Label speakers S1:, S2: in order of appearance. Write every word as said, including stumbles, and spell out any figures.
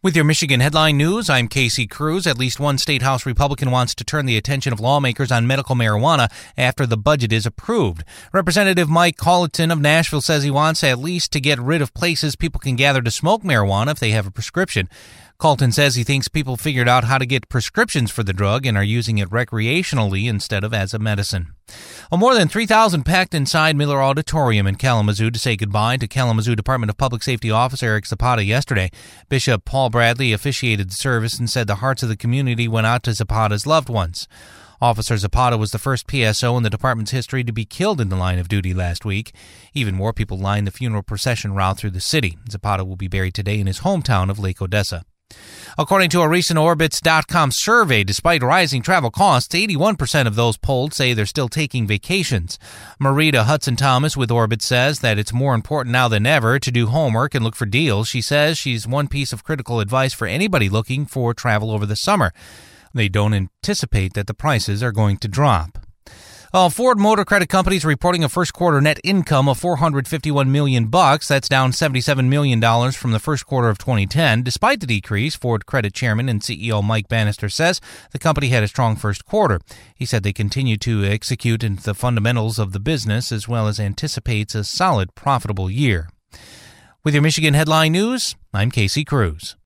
S1: With your Michigan Headline News, I'm Casey Cruz. At least one state House Republican wants to turn the attention of lawmakers on medical marijuana after the budget is approved. Representative Mike Colleton of Nashville says he wants at least to get rid of places people can gather to smoke marijuana if they have a prescription. Colton says he thinks people figured out how to get prescriptions for the drug and are using it recreationally instead of as a medicine. Well, more than three thousand packed inside Miller Auditorium in Kalamazoo to say goodbye to Kalamazoo Department of Public Safety Officer Eric Zapata yesterday. Bishop Paul Bradley officiated the service and said the hearts of the community went out to Zapata's loved ones. Officer Zapata was the first P S O in the department's history to be killed in the line of duty last week. Even more people lined the funeral procession route through the city. Zapata will be buried today in his hometown of Lake Odessa. According to a recent Orbitz dot com survey, despite rising travel costs, eighty-one percent of those polled say they're still taking vacations. Marita Hudson-Thomas with Orbitz says that it's more important now than ever to do homework and look for deals. She says she's one piece of critical advice for anybody looking for travel over the summer. They don't anticipate that the prices are going to drop. Uh, Ford Motor Credit Company is reporting a first quarter net income of four hundred fifty-one million bucks. That's down seventy-seven million dollars from the first quarter of twenty ten. Despite the decrease, Ford Credit Chairman and C E O Mike Bannister says the company had a strong first quarter. He said they continue to execute into the fundamentals of the business as well as anticipates a solid, profitable year. With your Michigan Headline News, I'm Casey Cruz.